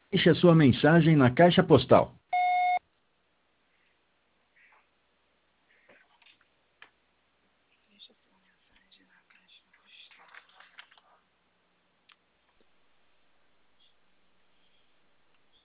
Deixe a sua mensagem na caixa postal. Deixa eu